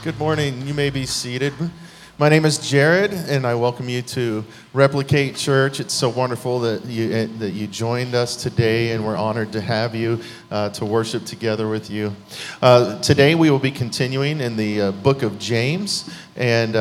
Good morning. You may be seated. My name is Jared, and I welcome you to Replicate Church. It's so wonderful that you joined us today, and we're honored to have you to worship together with you. Today we will be continuing in the book of James, and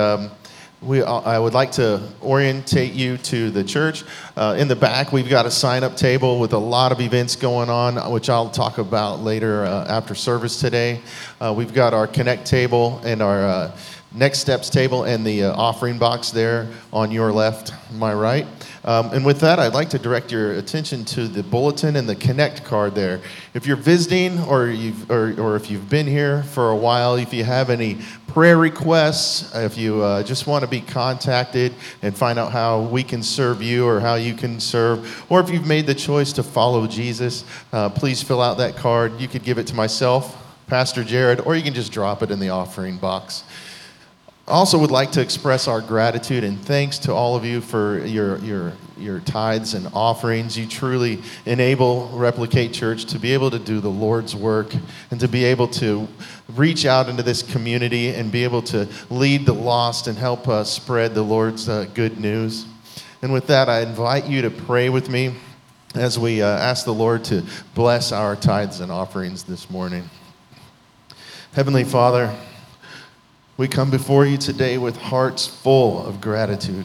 I would like to orientate you to the church. In the back, we've got a sign-up table with a lot of events going on, which I'll talk about later after service today. We've got our Connect table and our Next Steps table and the offering box there on your left, my right. And with that, I'd like to direct your attention to the bulletin and the Connect card there. If you're visiting or if you've been here for a while, if you have any prayer requests, if you just want to be contacted and find out how we can serve you or how you can serve, or if you've made the choice to follow Jesus, please fill out that card. You could give it to myself, Pastor Jared, or you can just drop it in the offering box. I also would like to express our gratitude and thanks to all of you for your tithes and offerings. You truly enable Replicate Church to be able to do the Lord's work and to be able to reach out into this community and be able to lead the lost and help us spread the Lord's good news. And with that, I invite you to pray with me as we ask the Lord to bless our tithes and offerings this morning. Heavenly Father, we come before you today with hearts full of gratitude.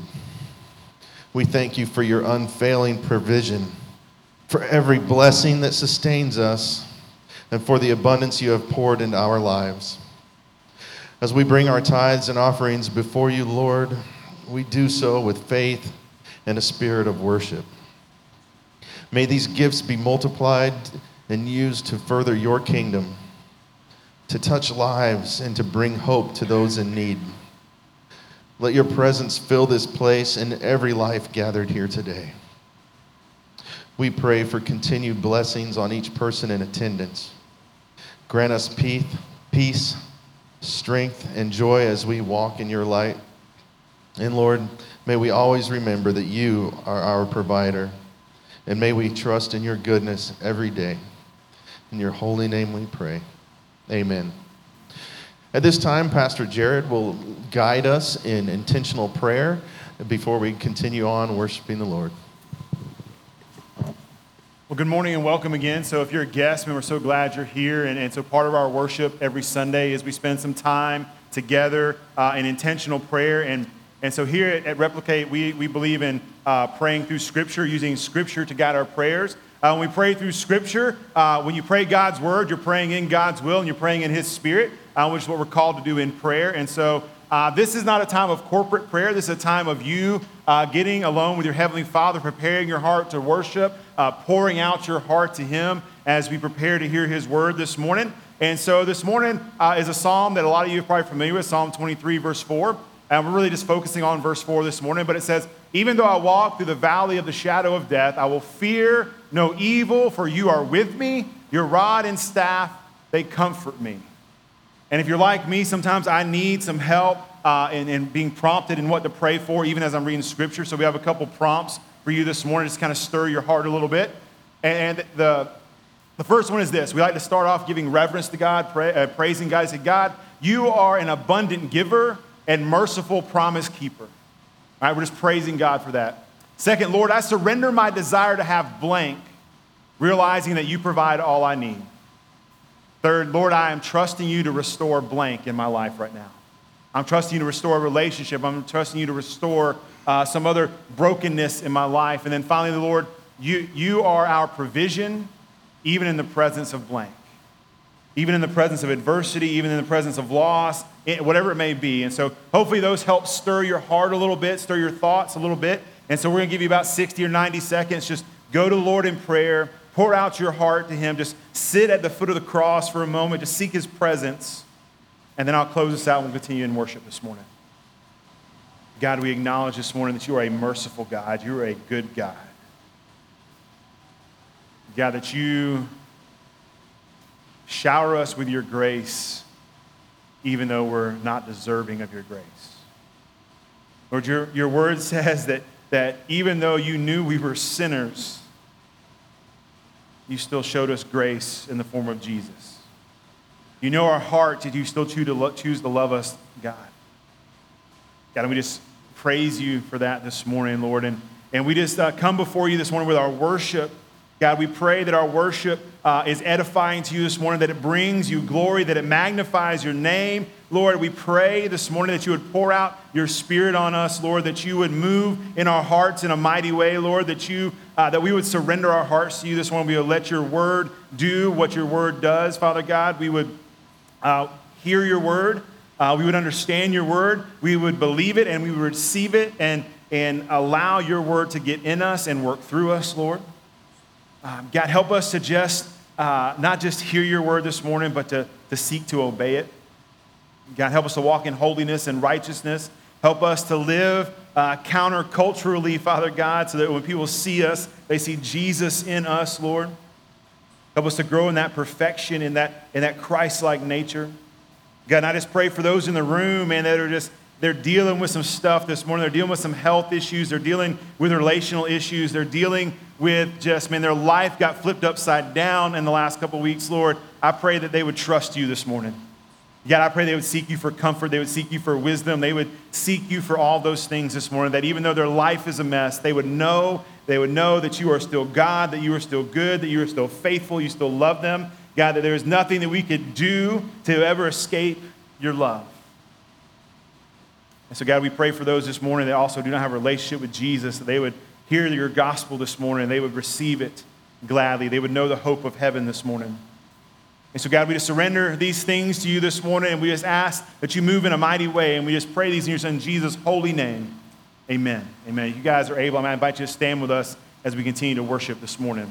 We thank you for your unfailing provision, for every blessing that sustains us, and for the abundance you have poured into our lives. As we bring our tithes and offerings before you, Lord, we do so with faith and a spirit of worship. May these gifts be multiplied and used to further your kingdom, to touch lives and to bring hope to those in need. Let your presence fill this place and every life gathered here today. We pray for continued blessings on each person in attendance. Grant us peace, strength, and joy as we walk in your light. And Lord, may we always remember that you are our provider, and may we trust in your goodness every day. In your holy name we pray. Amen. At this time, Pastor Jared will guide us in intentional prayer before we continue on worshiping the Lord. Well, good morning and welcome again. So if you're a guest, we're so glad you're here. And so part of our worship every Sunday is we spend some time together in intentional prayer. And so here at Replicate, we believe in praying through Scripture, using Scripture to guide our prayers. When we pray through Scripture, when you pray God's Word, you're praying in God's will and you're praying in His Spirit, which is what we're called to do in prayer. And so this is not a time of corporate prayer. This is a time of you getting alone with your Heavenly Father, preparing your heart to worship, pouring out your heart to Him as we prepare to hear His Word this morning. And so this morning is a psalm that a lot of you are probably familiar with, Psalm 23, verse 4. And we're really just focusing on verse 4 this morning, but it says, "Even though I walk through the valley of the shadow of death, I will fear no evil, for you are with me. Your rod and staff, they comfort me." And if you're like me, sometimes I need some help in being prompted in what to pray for, even as I'm reading Scripture. So we have a couple prompts for you this morning, just kind of stir your heart a little bit. And the first one is this. We like to start off giving reverence to God, praising God. Say, God, you are an abundant giver and merciful promise keeper. All right, we're just praising God for that. Second, Lord, I surrender my desire to have blank, realizing that you provide all I need. Third, Lord, I am trusting you to restore blank in my life right now. I'm trusting you to restore a relationship. I'm trusting you to restore some other brokenness in my life. And then finally, Lord, you are our provision, even in the presence of blank. Even in the presence of adversity, even in the presence of loss, whatever it may be. And so hopefully those help stir your heart a little bit, stir your thoughts a little bit. And so we're going to give you about 60 or 90 seconds. Just go to the Lord in prayer, pour out your heart to Him. Just sit at the foot of the cross for a moment, just seek His presence. And then I'll close this out and we'll continue in worship this morning. God, we acknowledge this morning that you are a merciful God. You are a good God. God, that you shower us with your grace, even though we're not deserving of your grace. Lord, your word says that even though you knew we were sinners, you still showed us grace in the form of Jesus. You know our hearts, yet you still choose to love us, God. God, and we just praise you for that this morning, Lord. And we just come before you this morning with our worship. God, we pray that our worship is edifying to you this morning, that it brings you glory, that it magnifies your name. Lord, we pray this morning that you would pour out your Spirit on us, Lord, that you would move in our hearts in a mighty way, Lord, that we would surrender our hearts to you this morning. We would let your word do what your word does, Father God. We would hear your word. We would understand your word. We would believe it and we would receive it and allow your word to get in us and work through us, Lord. God, help us to just not just hear your word this morning, but to seek to obey it. God, help us to walk in holiness and righteousness. Help us to live counterculturally, Father God, so that when people see us, they see Jesus in us, Lord. Help us to grow in that perfection, in that Christ-like nature. God, and I just pray for those in the room, man, they're dealing with some stuff this morning. They're dealing with some health issues. They're dealing with relational issues. They're dealing with their life got flipped upside down in the last couple of weeks, Lord. I pray that they would trust you this morning. God, I pray they would seek you for comfort. They would seek you for wisdom. They would seek you for all those things this morning, that even though their life is a mess, they would know that you are still God, that you are still good, that you are still faithful, you still love them. God, that there is nothing that we could do to ever escape your love. And so, God, we pray for those this morning that also do not have a relationship with Jesus, that they would hear your gospel this morning, and they would receive it gladly. They would know the hope of heaven this morning. And so, God, we just surrender these things to you this morning, and we just ask that you move in a mighty way, and we just pray these in your Son, Jesus' holy name. Amen. Amen. If you guys are able, I invite you to stand with us as we continue to worship this morning.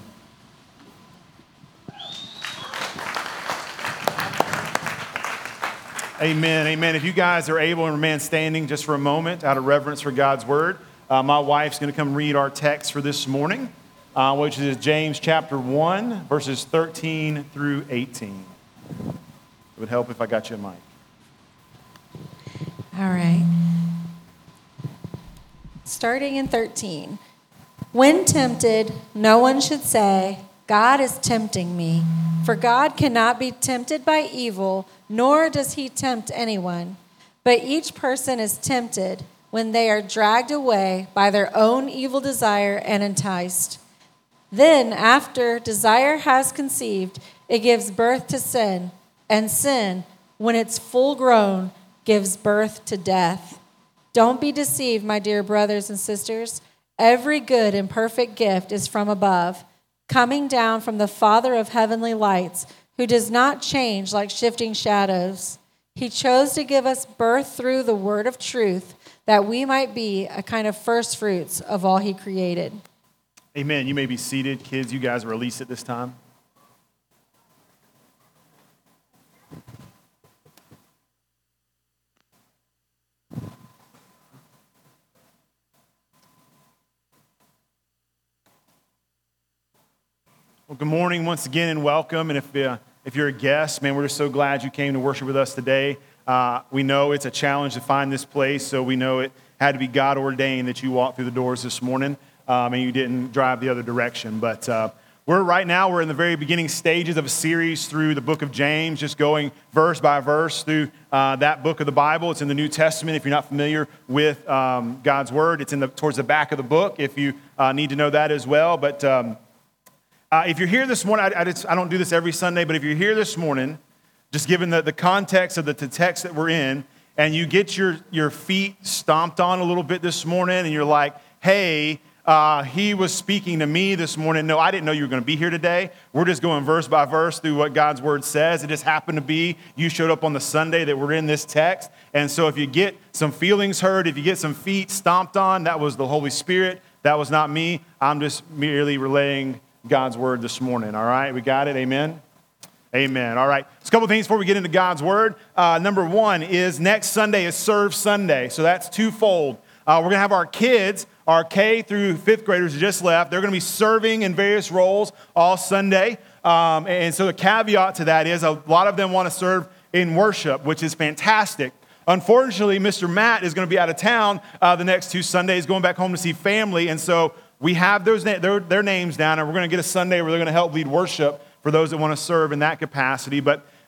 Amen. Amen. If you guys are able and remain standing just for a moment out of reverence for God's word, my wife's going to come read our text for this morning, which is James chapter 1, verses 13 through 18. It would help if I got you a mic. All right. Starting in 13. When tempted, no one should say, God is tempting me. For God cannot be tempted by evil, nor does he tempt anyone. But each person is tempted when they are dragged away by their own evil desire and enticed. Then, after desire has conceived, it gives birth to sin, and sin, when it's full grown, gives birth to death. Don't be deceived, my dear brothers and sisters. Every good and perfect gift is from above, coming down from the Father of heavenly lights, who does not change like shifting shadows. He chose to give us birth through the word of truth, that we might be a kind of first fruits of all he created. Amen. You may be seated. Kids, you guys are released at this time. Well, good morning once again and welcome. And if you're a guest, man, we're just so glad you came to worship with us today. We know it's a challenge to find this place, so we know it had to be God ordained that you walked through the doors this morning and you didn't drive the other direction. But we're in the very beginning stages of a series through the book of James, just going verse by verse through that book of the Bible. It's in the New Testament. If you're not familiar with God's word, it's towards the back of the book if you need to know that as well. But if you're here this morning, I don't do this every Sunday, but if you're here this morning, just given the context of the text that we're in, and you get your feet stomped on a little bit this morning, and you're like, hey, he was speaking to me this morning. No, I didn't know you were going to be here today. We're just going verse by verse through what God's word says. It just happened to be you showed up on the Sunday that we're in this text. And so if you get some feelings hurt, if you get some feet stomped on, that was the Holy Spirit. That was not me. I'm just merely relaying God's word this morning. All right, we got it. Amen. Amen. All right. Just a couple things before we get into God's word. Number one is next Sunday is Serve Sunday. So that's twofold. We're going to have our kids, our K through fifth graders who just left. They're going to be serving in various roles all Sunday. And so the caveat to that is a lot of them want to serve in worship, which is fantastic. Unfortunately, Mr. Matt is going to be out of town the next 2 Sundays, going back home to see family. And so we have their names down, and we're going to get a Sunday where they're going to help lead worship for those that want to serve in that capacity. But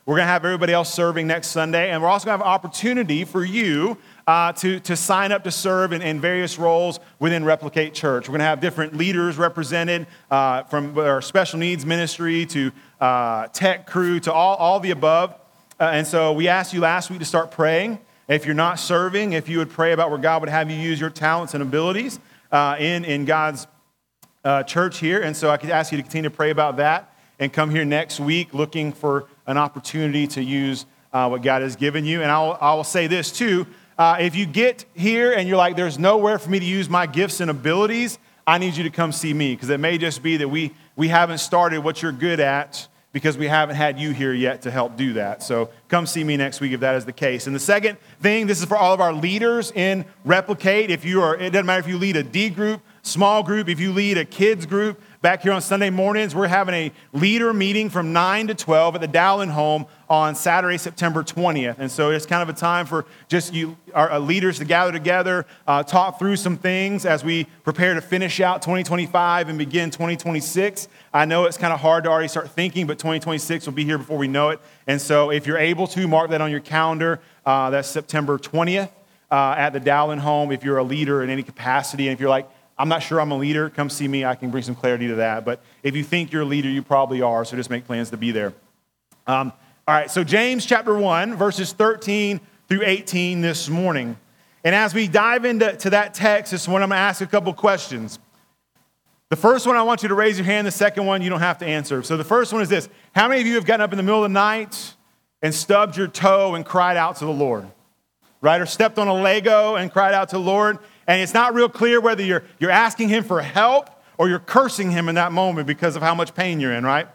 We're going to have everybody else serving next Sunday. And we're also going to have an opportunity for you to sign up to serve in various roles within Replicate Church. We're going to have different leaders represented from our special needs ministry to tech crew to all the above. And so we asked you last week to start praying. If you're not serving, if you would pray about where God would have you use your talents and abilities in God's church here. And so I could ask you to continue to pray about that and come here next week looking for an opportunity to use what God has given you. And I will say this too. If you get here and you're like, there's nowhere for me to use my gifts and abilities, I need you to come see me, because it may just be that we haven't started what you're good at because we haven't had you here yet to help do that. So come see me next week if that is the case. And the second thing, this is for all of our leaders in Replicate. It doesn't matter if you lead a D group, small group, if you lead a kids group. Back here on Sunday mornings, we're having a leader meeting from 9 to 12 at the Dowling home on Saturday, September 20th. And so it's kind of a time for just our leaders to gather together, talk through some things as we prepare to finish out 2025 and begin 2026. I know it's kind of hard to already start thinking, but 2026 will be here before we know it. And so if you're able to, mark that on your calendar. That's September 20th at the Dowling home if you're a leader in any capacity. And if you're like, I'm not sure I'm a leader, come see me. I can bring some clarity to that. But if you think you're a leader, you probably are, so just make plans to be there. All right, so James chapter 1, verses 13 through 18 this morning. And as we dive into that text this morning, I'm going to ask a couple questions. The first one, I want you to raise your hand. The second one, you don't have to answer. So the first one is this. How many of you have gotten up in the middle of the night and stubbed your toe and cried out to the Lord? Right? Or stepped on a Lego and cried out to the Lord? And it's not real clear whether you're asking him for help or you're cursing him in that moment because of how much pain you're in, right?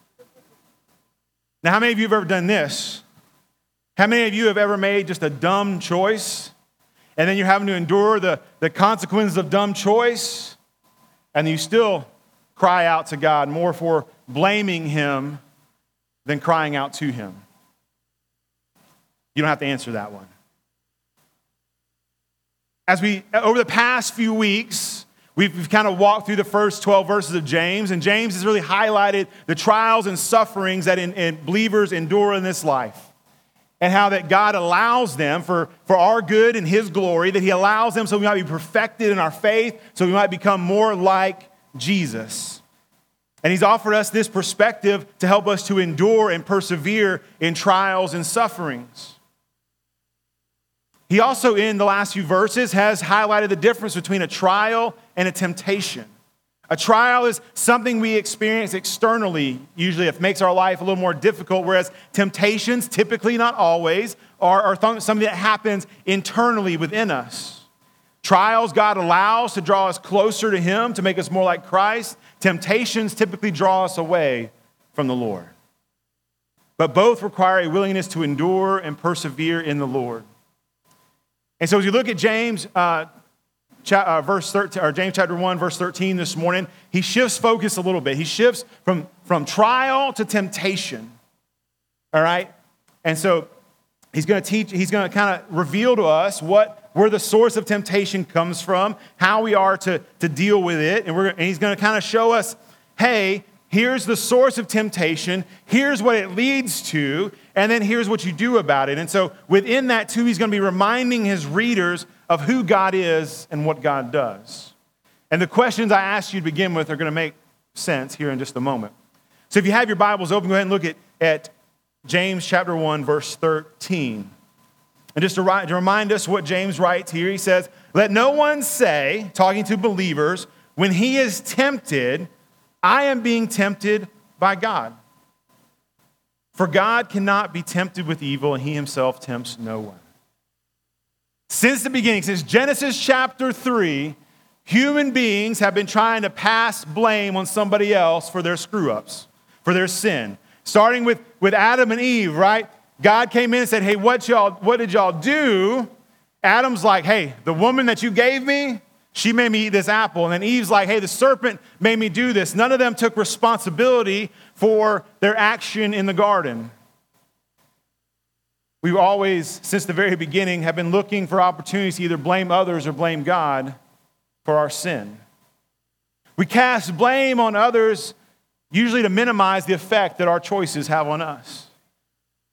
Now, how many of you have ever done this? How many of you have ever made just a dumb choice and then you're having to endure the consequences of dumb choice and you still cry out to God more for blaming him than crying out to him? You don't have to answer that one. Over the past few weeks, we've kind of walked through the first 12 verses of James, and James has really highlighted the trials and sufferings that believers endure in this life, and how that God allows them for our good and his glory, that he allows them so we might be perfected in our faith, so we might become more like Jesus. And he's offered us this perspective to help us to endure and persevere in trials and sufferings. He also, in the last few verses, has highlighted the difference between a trial and a temptation. A trial is something we experience externally, usually it makes our life a little more difficult, whereas temptations, typically not always, are something that happens internally within us. Trials God allows to draw us closer to him, to make us more like Christ. Temptations typically draw us away from the Lord. But both require a willingness to endure and persevere in the Lord. And so as you look at James verse 13, or James chapter 1, verse 13 this morning, he shifts focus a little bit. He shifts from trial to temptation. All right? And so he's going to kind of reveal to us where the source of temptation comes from, how we are to deal with it. And he's going to kind of show us, hey, here's the source of temptation, here's what it leads to, and then here's what you do about it. And so within that too, he's going to be reminding his readers of who God is and what God does. And the questions I asked you to begin with are going to make sense here in just a moment. So if you have your Bibles open, go ahead and look at James chapter 1, verse 13. And just to remind us what James writes here, he says, "Let no one say," talking to believers, "when he is tempted, I am being tempted by God. For God cannot be tempted with evil, and he himself tempts no one." Since the beginning, since Genesis chapter 3, human beings have been trying to pass blame on somebody else for their screw-ups, for their sin. Starting with Adam and Eve, right? God came in and said, hey, what did y'all do? Adam's like, hey, the woman that you gave me, she made me eat this apple. And then Eve's like, hey, the serpent made me do this. None of them took responsibility for their action in the garden. We've always, since the very beginning, have been looking for opportunities to either blame others or blame God for our sin. We cast blame on others, usually to minimize the effect that our choices have on us.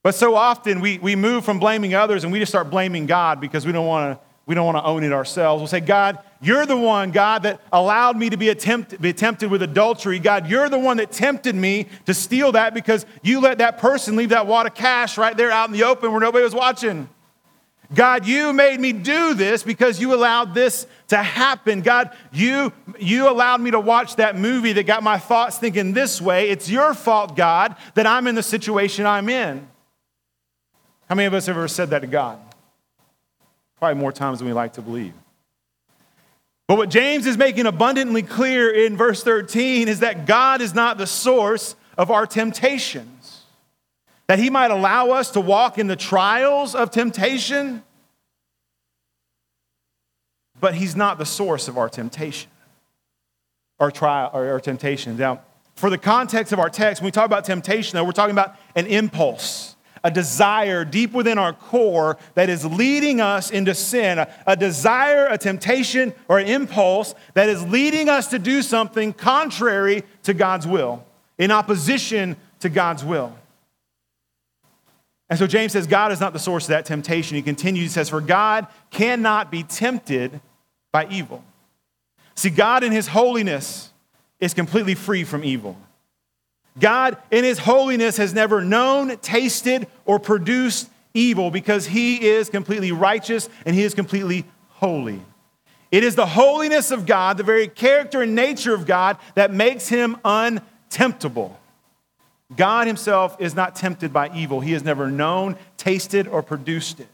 But so often we move from blaming others and we just start blaming God because we don't want to own it ourselves. We'll say, God, you're the one, God, that allowed me to be tempted with adultery. God, you're the one that tempted me to steal that because you let that person leave that wad of cash right there out in the open where nobody was watching. God, you made me do this because you allowed this to happen. God, you allowed me to watch that movie that got my thoughts thinking this way. It's your fault, God, that I'm in the situation I'm in. How many of us have ever said that to God? Probably more times than we like to believe. But what James is making abundantly clear in verse 13 is that God is not the source of our temptations. That he might allow us to walk in the trials of temptation, but he's not the source of our temptation, our trial or our temptations. Now, for the context of our text, when we talk about temptation, though, we're talking about an impulse, a desire deep within our core that is leading us into sin, a desire, a temptation, or an impulse that is leading us to do something contrary to God's will, in opposition to God's will. And so James says God is not the source of that temptation. He continues, he says, for God cannot be tempted by evil. See, God in his holiness is completely free from evil. God in his holiness has never known, tasted, or produced evil because he is completely righteous and he is completely holy. It is the holiness of God, the very character and nature of God, that makes him untemptable. God himself is not tempted by evil. He has never known, tasted, or produced it.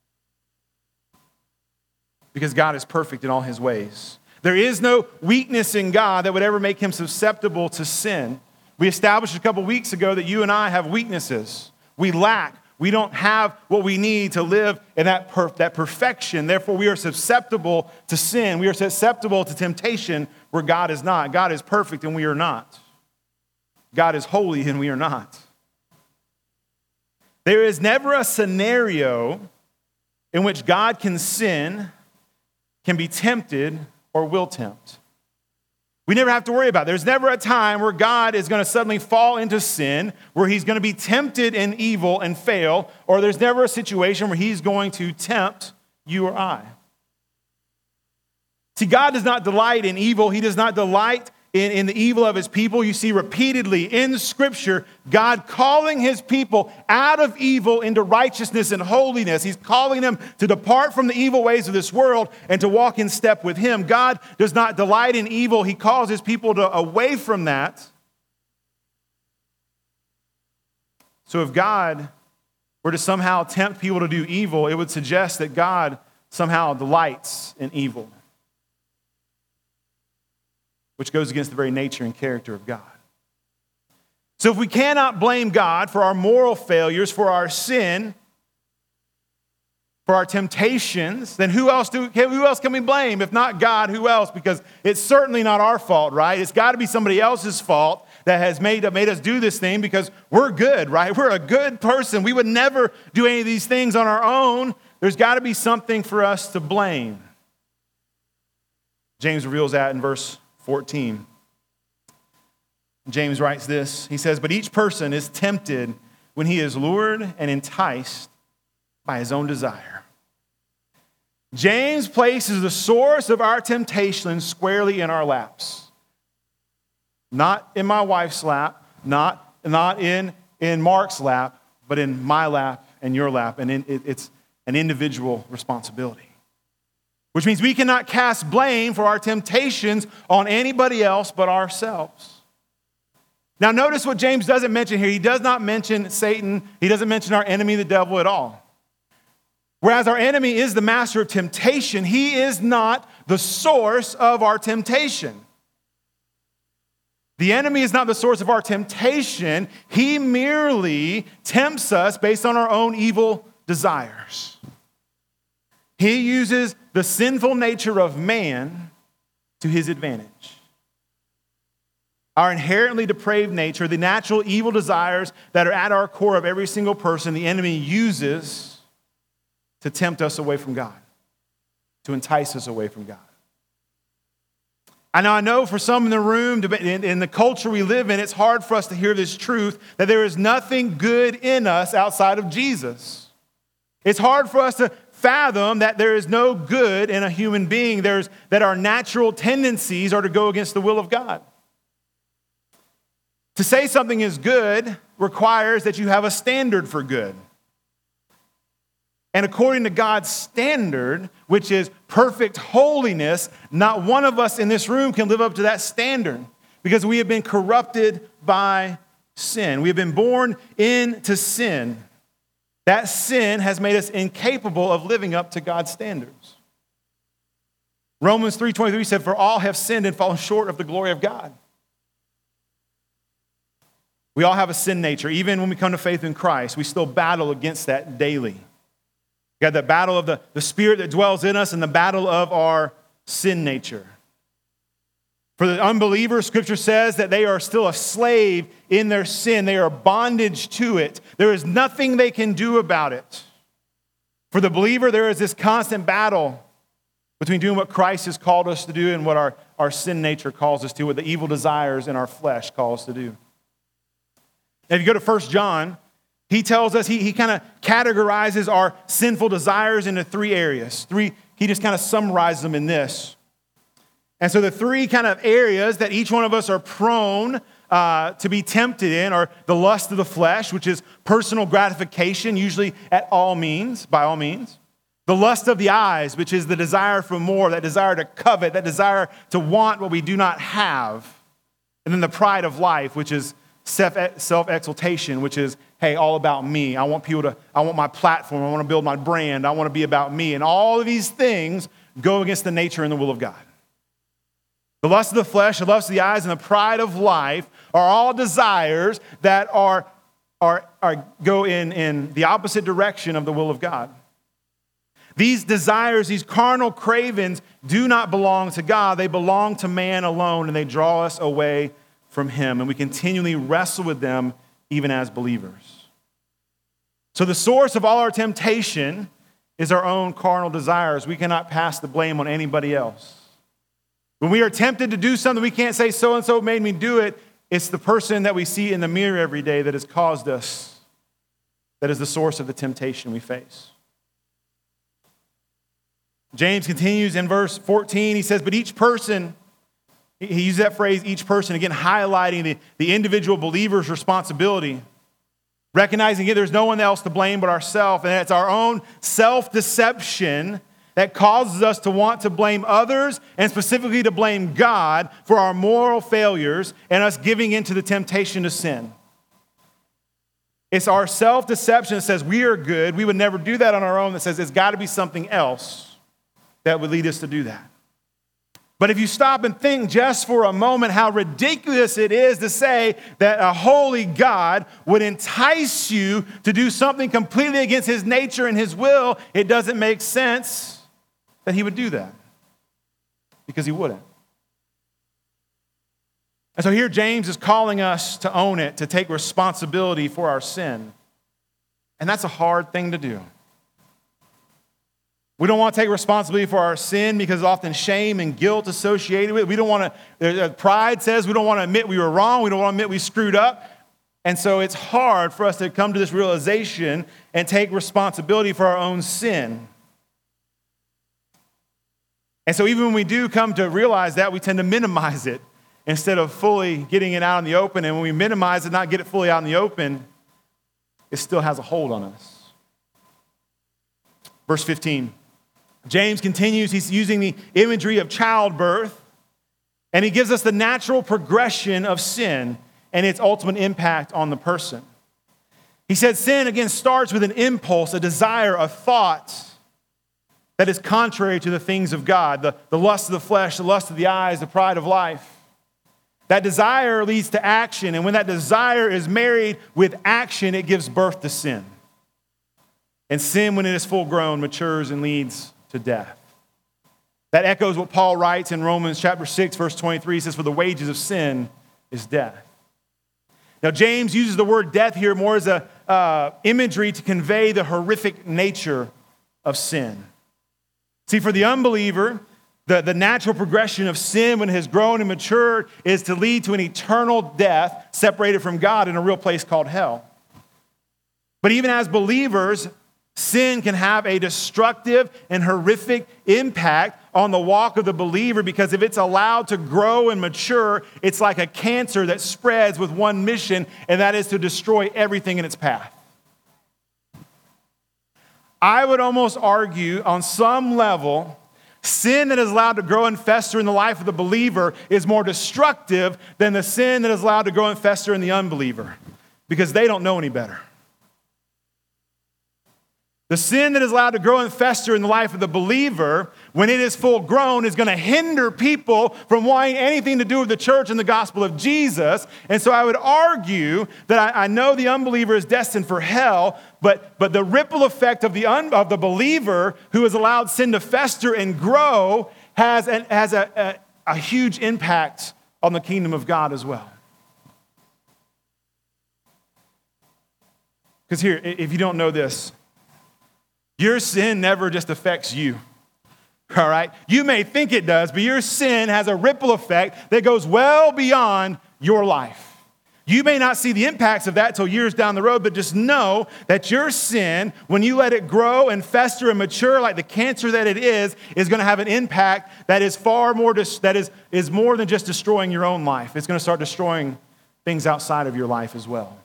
Because God is perfect in all his ways. There is no weakness in God that would ever make him susceptible to sin. We established a couple weeks ago that you and I have weaknesses. We lack. We don't have what we need to live in that perfection. Therefore, we are susceptible to sin. We are susceptible to temptation where God is not. God is perfect and we are not. God is holy and we are not. There is never a scenario in which God can sin, can be tempted, or will tempt. We never have to worry about it. There's never a time where God is going to suddenly fall into sin, where he's going to be tempted in evil and fail, or there's never a situation where he's going to tempt you or I. See, God does not delight in evil. He does not delight in the evil of his people. You see repeatedly in Scripture, God calling his people out of evil into righteousness and holiness. He's calling them to depart from the evil ways of this world and to walk in step with him. God does not delight in evil. He calls his people away from that. So if God were to somehow tempt people to do evil, it would suggest that God somehow delights in evil, which goes against the very nature and character of God. So if we cannot blame God for our moral failures, for our sin, for our temptations, then who else can we blame? If not God, who else? Because it's certainly not our fault, right? It's got to be somebody else's fault that has made us do this thing because we're good, right? We're a good person. We would never do any of these things on our own. There's got to be something for us to blame. James reveals that in verse 14. James writes this. He says, but each person is tempted when he is lured and enticed by his own desire. James places the source of our temptation squarely in our laps. Not in my wife's lap, not in Mark's lap, but in my lap and your lap. And it's an individual responsibility. Which means we cannot cast blame for our temptations on anybody else but ourselves. Now notice what James doesn't mention here. He does not mention Satan. He doesn't mention our enemy, the devil, at all. Whereas our enemy is the master of temptation, he is not the source of our temptation. The enemy is not the source of our temptation. He merely tempts us based on our own evil desires. He uses the sinful nature of man to his advantage. Our inherently depraved nature, the natural evil desires that are at our core of every single person, the enemy uses to tempt us away from God, to entice us away from God. I know for some in the room, in the culture we live in, it's hard for us to hear this truth that there is nothing good in us outside of Jesus. It's hard for us to fathom that there is no good in a human being. That our natural tendencies are to go against the will of God. To say something is good requires that you have a standard for good. And according to God's standard, which is perfect holiness, not one of us in this room can live up to that standard because we have been corrupted by sin. We have been born into sin. That sin has made us incapable of living up to God's standards. Romans 3:23 said, "For all have sinned and fallen short of the glory of God." We all have a sin nature. Even when we come to faith in Christ, we still battle against that daily. We got that battle of the spirit that dwells in us and the battle of our sin nature. For the unbeliever, Scripture says that they are still a slave in their sin. They are bondage to it. There is nothing they can do about it. For the believer, there is this constant battle between doing what Christ has called us to do and what our sin nature calls us to, what the evil desires in our flesh call us to do. Now, if you go to 1 John, he tells us, he kind of categorizes our sinful desires into three areas. He just kind of summarizes them in this. And so the three kind of areas that each one of us are prone to be tempted in are the lust of the flesh, which is personal gratification, usually by all means. The lust of the eyes, which is the desire for more, that desire to covet, that desire to want what we do not have. And then the pride of life, which is self-exaltation, which is, hey, all about me. I want my platform. I want to build my brand. I want to be about me. And all of these things go against the nature and the will of God. The lust of the flesh, the lust of the eyes, and the pride of life are all desires that go in the opposite direction of the will of God. These desires, these carnal cravings, do not belong to God. They belong to man alone, and they draw us away from him, and we continually wrestle with them even as believers. So the source of all our temptation is our own carnal desires. We cannot pass the blame on anybody else. When we are tempted to do something, we can't say so-and-so made me do it. It's the person that we see in the mirror every day that has caused us, that is the source of the temptation we face. James continues in verse 14. He says, but each person, he used that phrase, each person, again, highlighting the individual believer's responsibility. Recognizing, again, there's no one else to blame but ourselves. And it's our own self-deception that causes us to want to blame others and specifically to blame God for our moral failures and us giving into the temptation to sin. It's our self-deception that says we are good. We would never do that on our own. That says it's got to be something else that would lead us to do that. But if you stop and think just for a moment how ridiculous it is to say that a holy God would entice you to do something completely against his nature and his will, it doesn't make sense that he would do that, because he wouldn't. And so here James is calling us to own it, to take responsibility for our sin. And that's a hard thing to do. We don't want to take responsibility for our sin because often shame and guilt associated with it. We don't want to, pride says we don't want to admit we were wrong. We don't want to admit we screwed up. And so it's hard for us to come to this realization and take responsibility for our own sin. And so even when we do come to realize that, we tend to minimize it instead of fully getting it out in the open. And when we minimize it, not get it fully out in the open, it still has a hold on us. Verse 15. James continues, he's using the imagery of childbirth, and he gives us the natural progression of sin and its ultimate impact on the person. He said sin, again, starts with an impulse, a desire, a thought that is contrary to the things of God, the lust of the flesh, the lust of the eyes, the pride of life. That desire leads to action, and when that desire is married with action, it gives birth to sin. And sin, when it is full grown, matures and leads to death. That echoes what Paul writes in Romans chapter 6, verse 23. He says, for the wages of sin is death. Now, James uses the word death here more as a imagery to convey the horrific nature of sin. See, for the unbeliever, The natural progression of sin when it has grown and matured is to lead to an eternal death separated from God in a real place called hell. But even as believers, sin can have a destructive and horrific impact on the walk of the believer, because if it's allowed to grow and mature, it's like a cancer that spreads with one mission, and that is to destroy everything in its path. I would almost argue on some level, sin that is allowed to grow and fester in the life of the believer is more destructive than the sin that is allowed to grow and fester in the unbeliever, because they don't know any better. The sin that is allowed to grow and fester in the life of the believer, when it is full grown, is going to hinder people from wanting anything to do with the church and the gospel of Jesus. And so I would argue that I know the unbeliever is destined for hell, but the ripple effect of the believer who has allowed sin to fester and grow has a huge impact on the kingdom of God as well. Because here, if you don't know this, your sin never just affects you, all right? You may think it does, but your sin has a ripple effect that goes well beyond your life. You may not see the impacts of that till years down the road, but just know that your sin, when you let it grow and fester and mature like the cancer that it is going to have an impact that is far more, that is more than just destroying your own life. It's going to start destroying things outside of your life as well.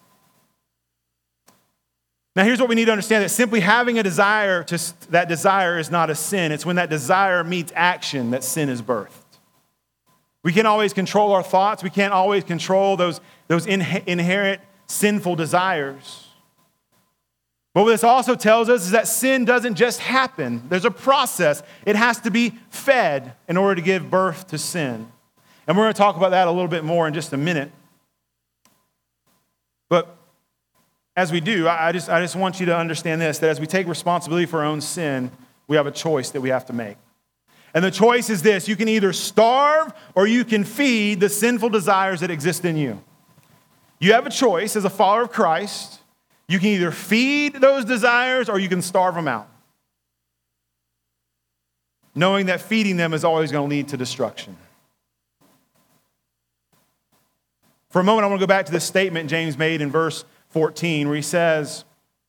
Now, here's what we need to understand, that simply having a desire, that desire is not a sin. It's when that desire meets action that sin is birthed. We can't always control our thoughts. We can't always control those inherent sinful desires. But what this also tells us is that sin doesn't just happen. There's a process. It has to be fed in order to give birth to sin. And we're going to talk about that a little bit more in just a minute. But as we do, I just want you to understand this, that as we take responsibility for our own sin, we have a choice that we have to make. And the choice is this: you can either starve or you can feed the sinful desires that exist in you. You have a choice as a follower of Christ. You can either feed those desires or you can starve them out, knowing that feeding them is always going to lead to destruction. For a moment, I want to go back to this statement James made in verse 14, where he says,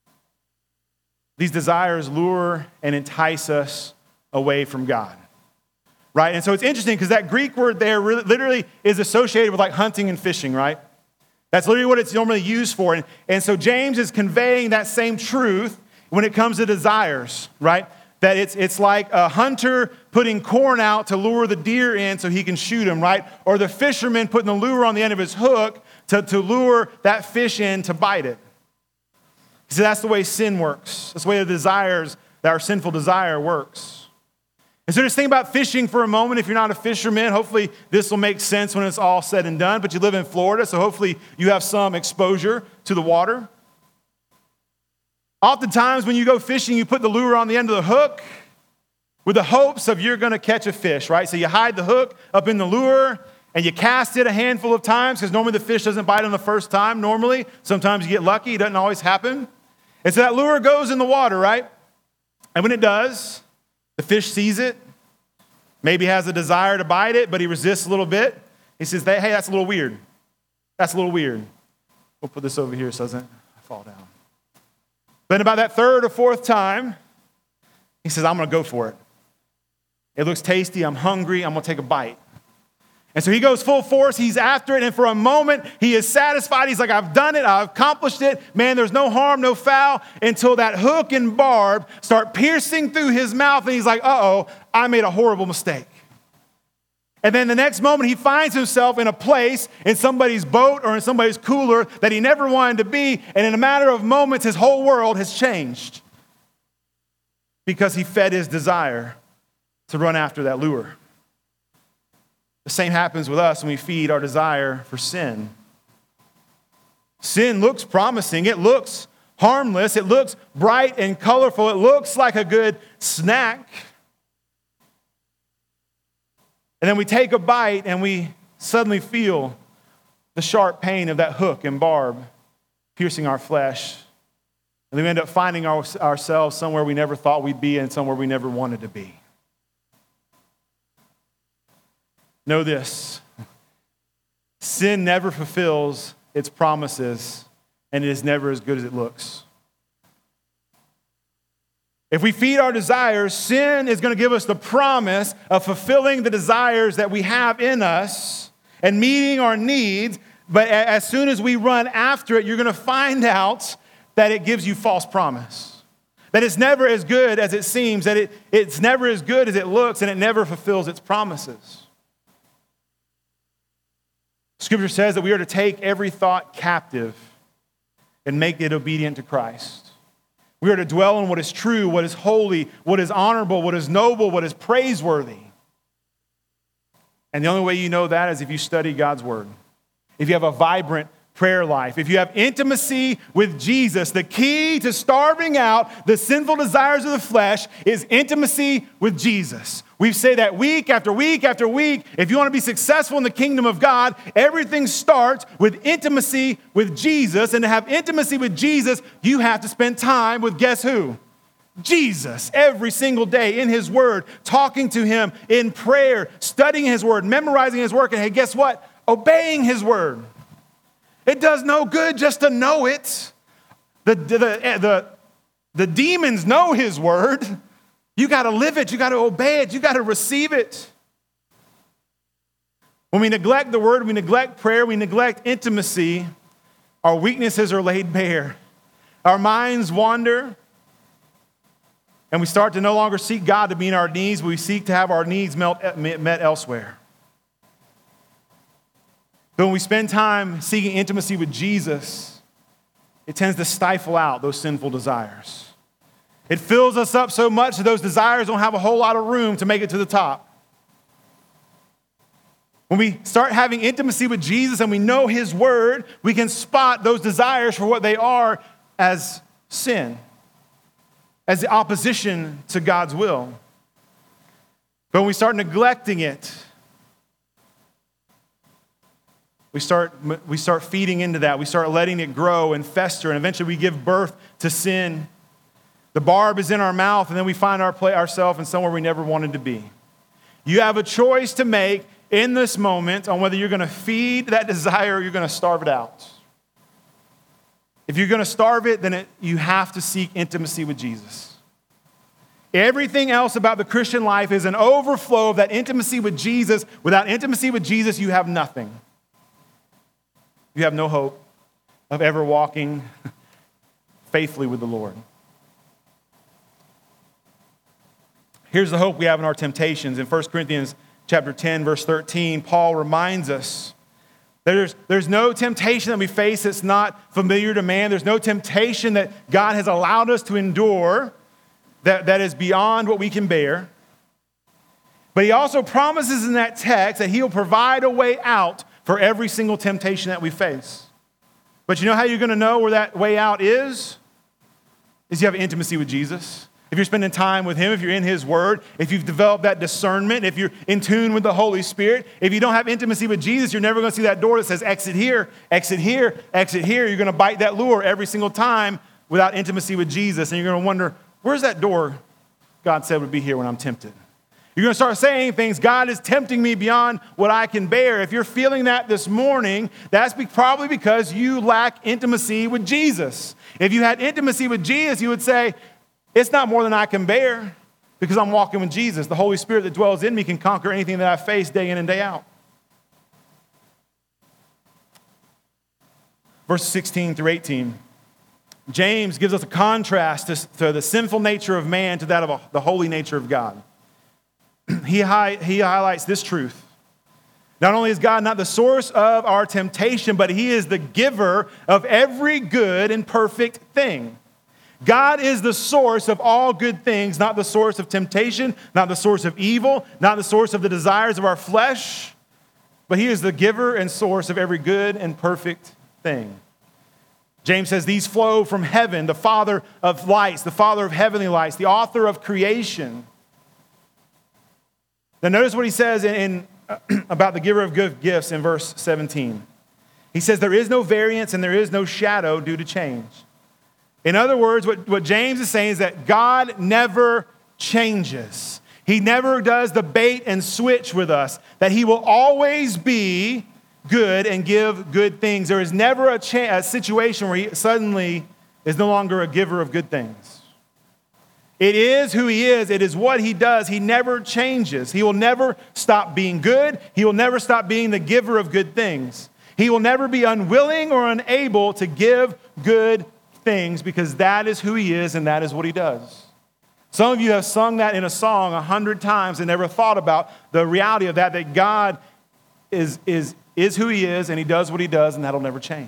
these desires lure and entice us away from God. Right? And so it's interesting because that Greek word there literally is associated with like hunting and fishing, right? That's literally what it's normally used for. And so James is conveying that same truth when it comes to desires, right? That it's like a hunter putting corn out to lure the deer in so he can shoot him, right? Or the fisherman putting the lure on the end of his hook to lure that fish in to bite it. So that's the way sin works. That's the way that our sinful desire works. And so just think about fishing for a moment. If you're not a fisherman, hopefully this will make sense when it's all said and done. But you live in Florida, so hopefully you have some exposure to the water. Oftentimes when you go fishing, you put the lure on the end of the hook with the hopes of you're going to catch a fish, right? So you hide the hook up in the lure, and you cast it a handful of times, because normally the fish doesn't bite on the first time, normally. Sometimes you get lucky. It doesn't always happen. And so that lure goes in the water, right? And when it does, the fish sees it, maybe has a desire to bite it, but he resists a little bit. He says, hey, that's a little weird. That's a little weird. We'll put this over here so it doesn't fall down. Then about that third or fourth time, he says, I'm going to go for it. It looks tasty. I'm hungry. I'm going to take a bite. And so he goes full force. He's after it. And for a moment, he is satisfied. He's like, I've done it. I've accomplished it. Man, there's no harm, no foul, until that hook and barb start piercing through his mouth. And he's like, uh-oh, I made a horrible mistake. And then the next moment, he finds himself in a place, in somebody's boat or in somebody's cooler that he never wanted to be. And in a matter of moments, his whole world has changed because he fed his desire to run after that lure. The same happens with us when we feed our desire for sin. Sin looks promising. It looks harmless. It looks bright and colorful. It looks like a good snack. And then we take a bite and we suddenly feel the sharp pain of that hook and barb piercing our flesh. And then we end up finding ourselves somewhere we never thought we'd be and somewhere we never wanted to be. know this: sin never fulfills its promises, and it is never as good as it looks. If we feed our desires, sin is going to give us the promise of fulfilling the desires that we have in us and meeting our needs. But as soon as we run after it, you're going to find out that it gives you false promise. That it's never as good as it seems, that it's never as good as it looks, and it never fulfills its promises. Scripture says that we are to take every thought captive and make it obedient to Christ. We are to dwell on what is true, what is holy, what is honorable, what is noble, what is praiseworthy. And the only way you know that is if you study God's word. If you have a vibrant prayer life, if you have intimacy with Jesus. The key to starving out the sinful desires of the flesh is intimacy with Jesus. We say that week after week after week. If you want to be successful in the kingdom of God, everything starts with intimacy with Jesus. And to have intimacy with Jesus, you have to spend time with guess who? Jesus, every single day in his word, talking to him in prayer, studying his word, memorizing his word, and hey, guess what? Obeying his word. It does no good just to know it. The demons know his word. You got to live it. You got to obey it. You got to receive it. When we neglect the word, we neglect prayer, we neglect intimacy, our weaknesses are laid bare. Our minds wander, and we start to no longer seek God to meet our needs, but we seek to have our needs met elsewhere. But when we spend time seeking intimacy with Jesus, it tends to stifle out those sinful desires. It fills us up so much that those desires don't have a whole lot of room to make it to the top. When we start having intimacy with Jesus and we know his word, we can spot those desires for what they are as sin, as the opposition to God's will. But when we start neglecting it, we start feeding into that. We start letting it grow and fester, and eventually we give birth to sin. The barb is in our mouth, and then we find ourselves in somewhere we never wanted to be. You have a choice to make in this moment on whether you're going to feed that desire or you're going to starve it out. If you're going to starve it, then you have to seek intimacy with Jesus. Everything else about the Christian life is an overflow of that intimacy with Jesus. Without intimacy with Jesus, you have nothing. You have no hope of ever walking faithfully with the Lord. Here's the hope we have in our temptations. In 1 Corinthians chapter 10, verse 13, Paul reminds us that there's no temptation that we face that's not familiar to man. There's no temptation that God has allowed us to endure that is beyond what we can bear. But he also promises in that text that he'll provide a way out for every single temptation that we face. But you know how you're going to know where that way out is? Is you have intimacy with Jesus. If you're spending time with him, if you're in his word, if you've developed that discernment, if you're in tune with the Holy Spirit, if you don't have intimacy with Jesus, you're never going to see that door that says exit here, exit here, exit here. You're going to bite that lure every single time without intimacy with Jesus. And you're going to wonder, where's that door God said would be here when I'm tempted? You're going to start saying things, God is tempting me beyond what I can bear. If you're feeling that this morning, that's probably because you lack intimacy with Jesus. If you had intimacy with Jesus, you would say, it's not more than I can bear because I'm walking with Jesus. The Holy Spirit that dwells in me can conquer anything that I face day in and day out. Verses 16 through 18. James gives us a contrast to the sinful nature of man to that of the holy nature of God. He highlights this truth. Not only is God not the source of our temptation, but he is the giver of every good and perfect thing. God is the source of all good things, not the source of temptation, not the source of evil, not the source of the desires of our flesh, but he is the giver and source of every good and perfect thing. James says these flow from heaven, the Father of lights, the Father of heavenly lights, the author of creation. Now notice what he says about the giver of good gifts in verse 17. He says there is no variance and there is no shadow due to change. In other words, what James is saying is that God never changes. He never does the bait and switch with us, that he will always be good and give good things. There is never a situation where he suddenly is no longer a giver of good things. It is who he is. It is what he does. He never changes. He will never stop being good. He will never stop being the giver of good things. He will never be unwilling or unable to give good things because that is who he is and that is what he does. Some of you have sung that in a song 100 times and never thought about the reality of that God is who he is and he does what he does and that'll never change.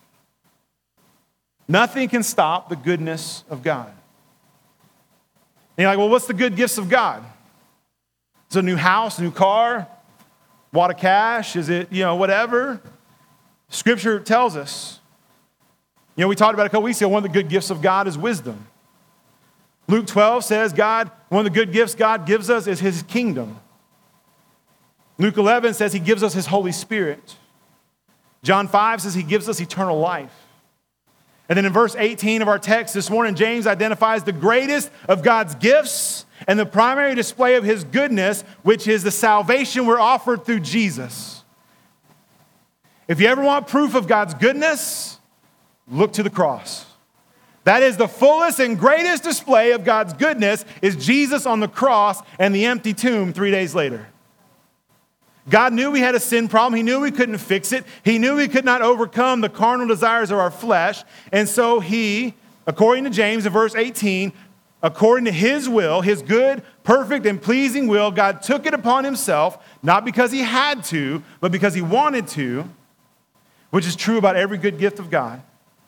Nothing can stop the goodness of God. And you're like, well, what's the good gifts of God? Is it a new house, a new car, wad of cash? Is it, whatever? Scripture tells us. We talked about it a couple weeks ago, one of the good gifts of God is wisdom. Luke 12 says one of the good gifts God gives us is his kingdom. Luke 11 says he gives us his Holy Spirit. John 5 says he gives us eternal life. And then in verse 18 of our text this morning, James identifies the greatest of God's gifts and the primary display of his goodness, which is the salvation we're offered through Jesus. If you ever want proof of God's goodness, look to the cross. That is the fullest and greatest display of God's goodness is Jesus on the cross and the empty tomb 3 days later. God knew we had a sin problem. He knew we couldn't fix it. He knew we could not overcome the carnal desires of our flesh. And so he, according to James in verse 18, according to his will, his good, perfect, and pleasing will, God took it upon himself, not because he had to, but because he wanted to, which is true about every good gift of God.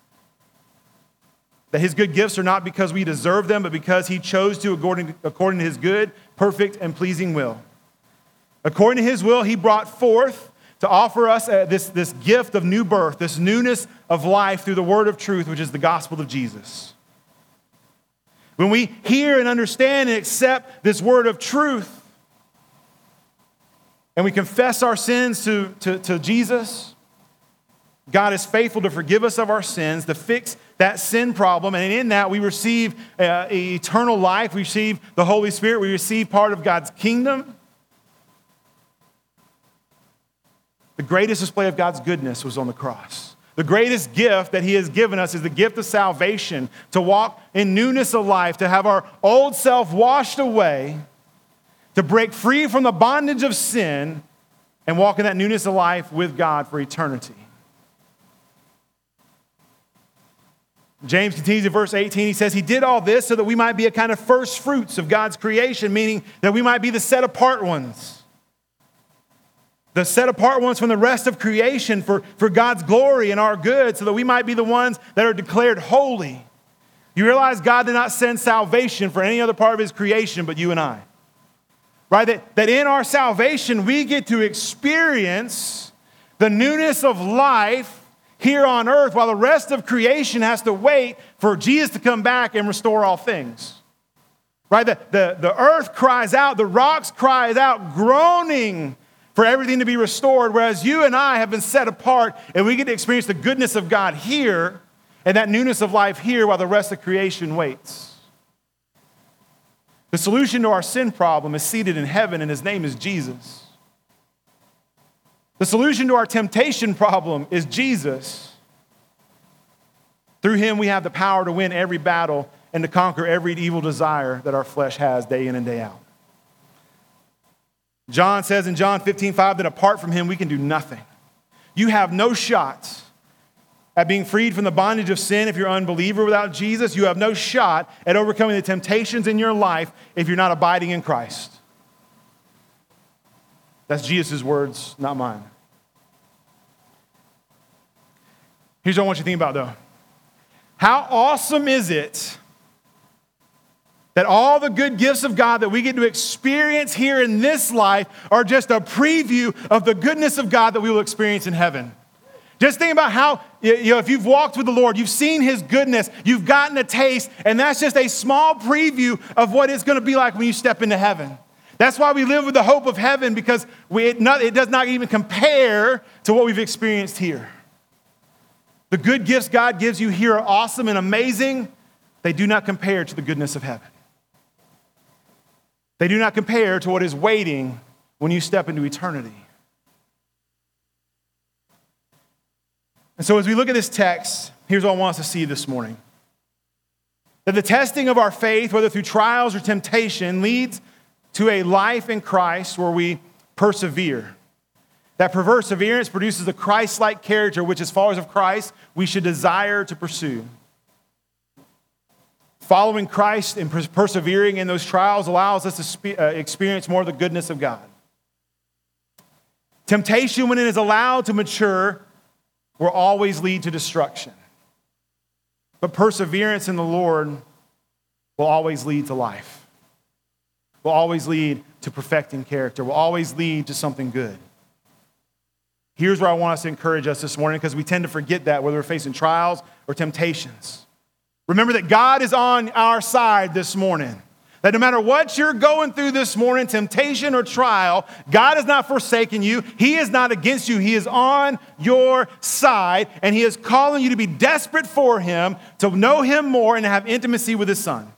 That his good gifts are not because we deserve them, but because he chose to according to his good, perfect, and pleasing will. According to his will, he brought forth to offer us this gift of new birth, this newness of life through the word of truth, which is the gospel of Jesus. When we hear and understand and accept this word of truth, and we confess our sins to Jesus, God is faithful to forgive us of our sins, to fix that sin problem, and in that we receive eternal life, we receive the Holy Spirit, we receive part of God's kingdom. The greatest display of God's goodness was on the cross. The greatest gift that he has given us is the gift of salvation, to walk in newness of life, to have our old self washed away, to break free from the bondage of sin, and walk in that newness of life with God for eternity. James continues in verse 18, he says, he did all this so that we might be a kind of first fruits of God's creation, meaning that we might be the set apart ones. The set apart ones from the rest of creation for God's glory and our good, so that we might be the ones that are declared holy. You realize God did not send salvation for any other part of his creation but you and I. Right? That in our salvation, we get to experience the newness of life here on earth while the rest of creation has to wait for Jesus to come back and restore all things. Right? The earth cries out, the rocks cries out, groaning for everything to be restored, whereas you and I have been set apart and we get to experience the goodness of God here and that newness of life here while the rest of creation waits. The solution to our sin problem is seated in heaven and his name is Jesus. The solution to our temptation problem is Jesus. Through him we have the power to win every battle and to conquer every evil desire that our flesh has day in and day out. John says in John 15:5 that apart from him we can do nothing. You have no shot at being freed from the bondage of sin if you're an unbeliever without Jesus. You have no shot at overcoming the temptations in your life if you're not abiding in Christ. That's Jesus' words, not mine. Here's what I want you to think about though. How awesome is it that all the good gifts of God that we get to experience here in this life are just a preview of the goodness of God that we will experience in heaven. Just think about how, if you've walked with the Lord, you've seen his goodness, you've gotten a taste, and that's just a small preview of what it's going to be like when you step into heaven. That's why we live with the hope of heaven, because it does not even compare to what we've experienced here. The good gifts God gives you here are awesome and amazing. They do not compare to the goodness of heaven. They do not compare to what is waiting when you step into eternity. And so as we look at this text, here's what I want us to see this morning. That the testing of our faith, whether through trials or temptation, leads to a life in Christ where we persevere. That perseverance produces a Christ-like character, which as followers of Christ, we should desire to pursue. Following Christ and persevering in those trials allows us to experience more of the goodness of God. Temptation, when it is allowed to mature, will always lead to destruction. But perseverance in the Lord will always lead to life, will always lead to perfecting character, will always lead to something good. Here's where I want us to encourage us this morning, because we tend to forget that whether we're facing trials or temptations. Remember that God is on our side this morning. That no matter what you're going through this morning, temptation or trial, God has not forsaken you. He is not against you. He is on your side, and He is calling you to be desperate for Him, to know Him more, and to have intimacy with His Son.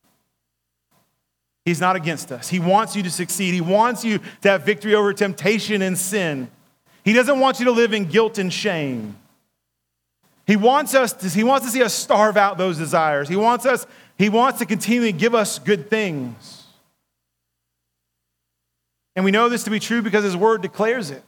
He's not against us. He wants you to succeed. He wants you to have victory over temptation and sin. He doesn't want you to live in guilt and shame. He wants to see us starve out those desires. He wants to continually give us good things. And we know this to be true because His Word declares it.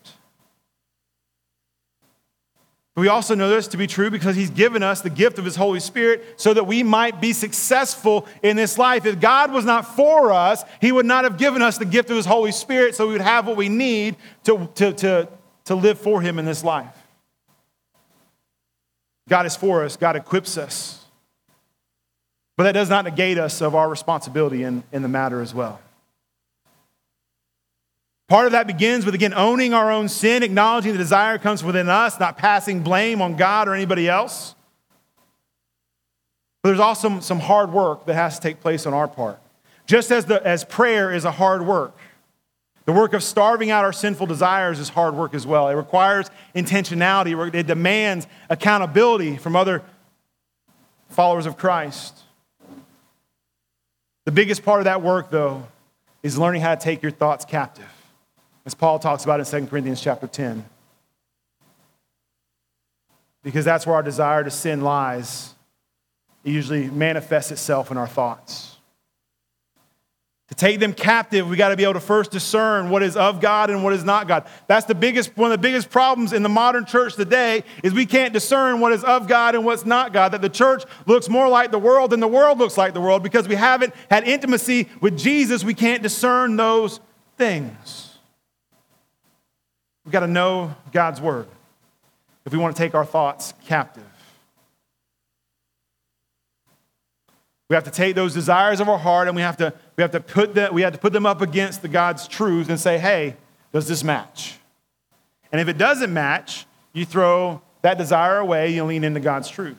But we also know this to be true because He's given us the gift of His Holy Spirit so that we might be successful in this life. If God was not for us, He would not have given us the gift of His Holy Spirit so we would have what we need to live for Him in this life. God is for us. God equips us. But that does not negate us of our responsibility in the matter as well. Part of that begins with, again, owning our own sin, acknowledging the desire comes within us, not passing blame on God or anybody else. But there's also some hard work that has to take place on our part. Just as prayer is a hard work. The work of starving out our sinful desires is hard work as well. It requires intentionality. It demands accountability from other followers of Christ. The biggest part of that work, though, is learning how to take your thoughts captive, as Paul talks about in 2 Corinthians chapter 10. Because that's where our desire to sin lies. It usually manifests itself in our thoughts. To take them captive, we got to be able to first discern what is of God and what is not God. That's one of the biggest problems in the modern church today is we can't discern what is of God and what's not God. That the church looks more like the world than the world looks like the world because we haven't had intimacy with Jesus. We can't discern those things. We've got to know God's word if we want to take our thoughts captive. We have to take those desires of our heart and we have to put them up against the God's truth and say, hey, does this match? And if it doesn't match, you throw that desire away, you lean into God's truth.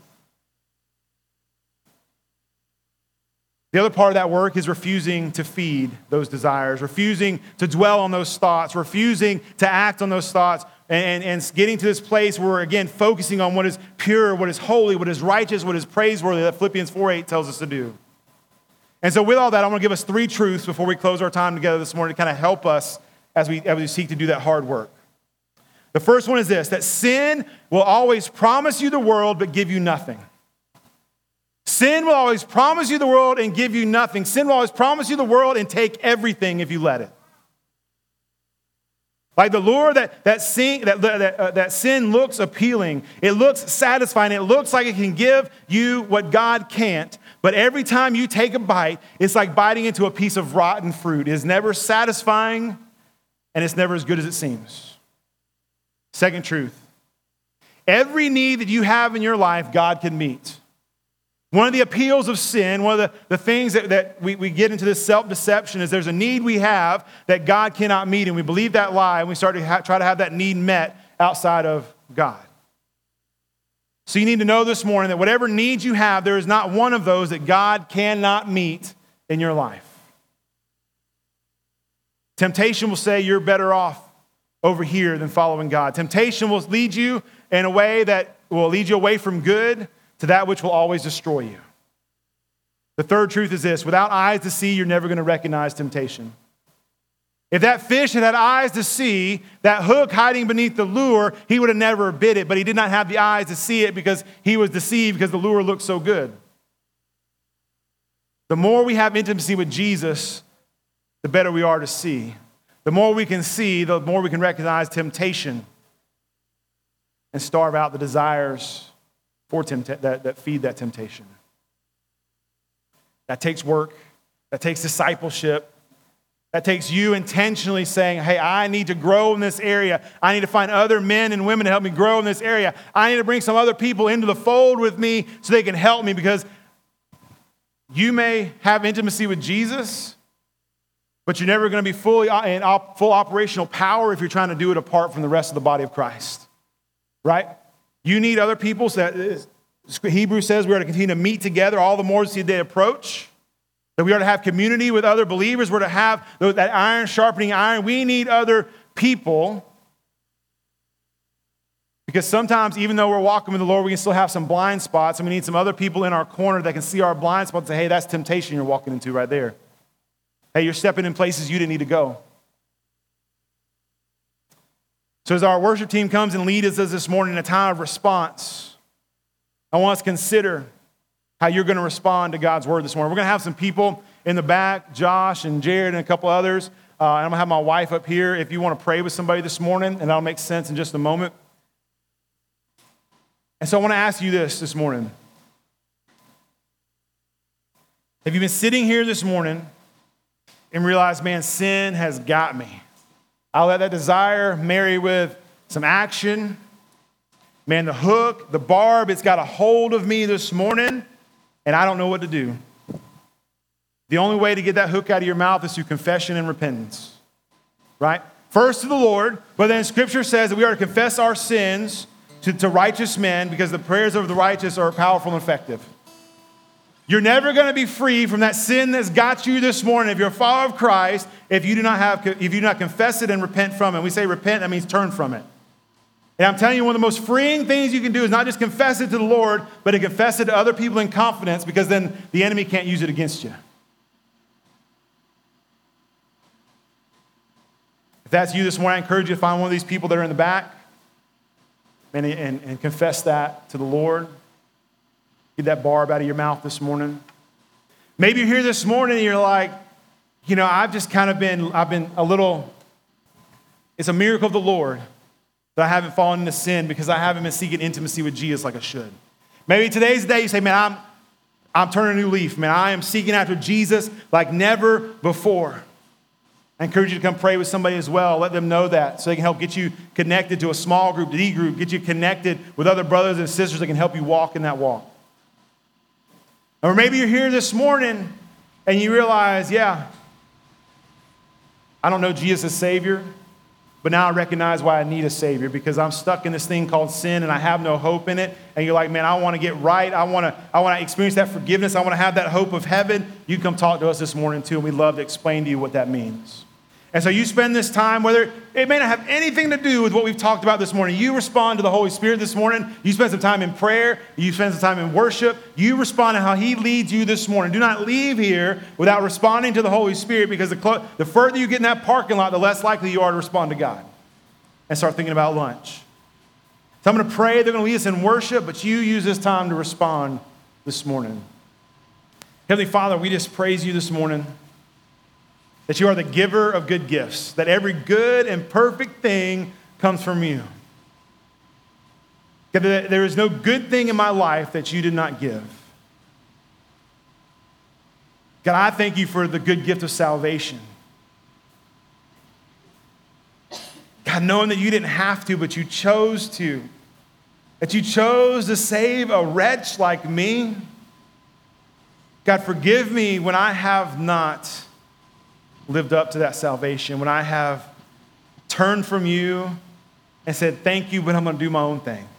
The other part of that work is refusing to feed those desires, refusing to dwell on those thoughts, refusing to act on those thoughts, and getting to this place where we're, again, focusing on what is pure, what is holy, what is righteous, what is praiseworthy, that Philippians 4:8 tells us to do. And so with all that, I'm going to give us 3 truths before we close our time together this morning to kind of help us as we seek to do that hard work. The first one is this, that sin will always promise you the world but give you nothing. Sin will always promise you the world and give you nothing. Sin will always promise you the world and take everything if you let it. Like the lure that sin looks appealing. It looks satisfying. It looks like it can give you what God can't. But every time you take a bite, it's like biting into a piece of rotten fruit. It is never satisfying, and it's never as good as it seems. Second truth. Every need that you have in your life, God can meet. One of the appeals of sin, one of the things that we get into this self-deception is there's a need we have that God cannot meet, and we believe that lie, and we start to try to have that need met outside of God. So you need to know this morning that whatever needs you have, there is not one of those that God cannot meet in your life. Temptation will say you're better off over here than following God. Temptation will lead you in a way that will lead you away from good to that which will always destroy you. The third truth is this: without eyes to see, you're never going to recognize temptation. If that fish had had eyes to see, that hook hiding beneath the lure, he would have never bit it, but he did not have the eyes to see it because he was deceived because the lure looked so good. The more we have intimacy with Jesus, the better we are to see. The more we can see, the more we can recognize temptation and starve out the desires for that feed that temptation. That takes work. That takes discipleship. That takes you intentionally saying, hey, I need to grow in this area. I need to find other men and women to help me grow in this area. I need to bring some other people into the fold with me so they can help me, because you may have intimacy with Jesus, but you're never going to be full operational power if you're trying to do it apart from the rest of the body of Christ, right? You need other people. So Hebrews says we are to continue to meet together all the more as the day approach. That we are to have community with other believers. We're to have that iron sharpening iron. We need other people. Because sometimes, even though we're walking with the Lord, we can still have some blind spots, and we need some other people in our corner that can see our blind spots and say, hey, that's temptation you're walking into right there. Hey, you're stepping in places you didn't need to go. So as our worship team comes and leads us this morning in a time of response, I want us to consider how you're going to respond to God's word this morning. We're going to have some people in the back, Josh and Jared and a couple others. And I'm going to have my wife up here if you want to pray with somebody this morning, and that'll make sense in just a moment. And so I want to ask you this morning. Have you been sitting here this morning and realized, man, sin has got me? I let that desire marry with some action. Man, the hook, the barb, it's got a hold of me this morning, and I don't know what to do. The only way to get that hook out of your mouth is through confession and repentance, right? First to the Lord, but then Scripture says that we are to confess our sins to righteous men, because the prayers of the righteous are powerful and effective. You're never going to be free from that sin that's got you this morning if you're a follower of Christ, if you do not confess it and repent from it. We say repent, that means turn from it. And I'm telling you, one of the most freeing things you can do is not just confess it to the Lord, but to confess it to other people in confidence, because then the enemy can't use it against you. If that's you this morning, I encourage you to find one of these people that are in the back and confess that to the Lord. Get that barb out of your mouth this morning. Maybe you're here this morning and you're like, I've been a little, it's a miracle of the Lord that I haven't fallen into sin because I haven't been seeking intimacy with Jesus like I should. Maybe today's the day you say, man, I'm turning a new leaf. Man, I am seeking after Jesus like never before. I encourage you to come pray with somebody as well. Let them know that so they can help get you connected to a small group, D group, get you connected with other brothers and sisters that can help you walk in that walk. Or maybe you're here this morning and you realize, I don't know Jesus as Savior, but now I recognize why I need a Savior, because I'm stuck in this thing called sin and I have no hope in it. And you're like, man, I want to get right. I want to experience that forgiveness. I want to have that hope of heaven. You come talk to us this morning too, and we'd love to explain to you what that means. And so you spend this time, whether it may not have anything to do with what we've talked about this morning. You respond to the Holy Spirit this morning. You spend some time in prayer. You spend some time in worship. You respond to how He leads you this morning. Do not leave here without responding to the Holy Spirit, because the further you get in that parking lot, the less likely you are to respond to God and start thinking about lunch. So I'm going to pray. They're going to lead us in worship, but you use this time to respond this morning. Heavenly Father, we just praise you this morning that you are the giver of good gifts, that every good and perfect thing comes from you. God, there is no good thing in my life that you did not give. God, I thank you for the good gift of salvation. God, knowing that you didn't have to, but you chose to. That you chose to save a wretch like me. God, forgive me when I have not lived up to that salvation, when I have turned from you and said, thank you, but I'm going to do my own thing.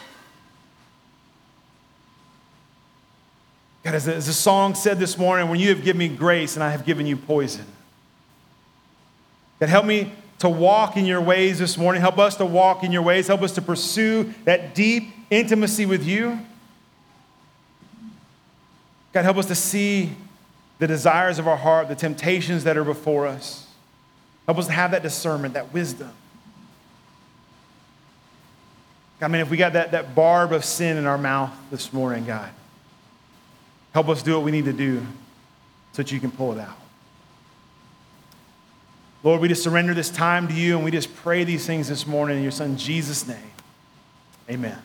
God, as the song said this morning, when you have given me grace and I have given you poison. God, help me to walk in your ways this morning. Help us to walk in your ways. Help us to pursue that deep intimacy with you. God, help us to see the desires of our heart, the temptations that are before us. Help us to have that discernment, that wisdom. God, man, if we got that barb of sin in our mouth this morning, God, help us do what we need to do so that you can pull it out. Lord, we just surrender this time to you, and we just pray these things this morning in your Son, Jesus' name. Amen.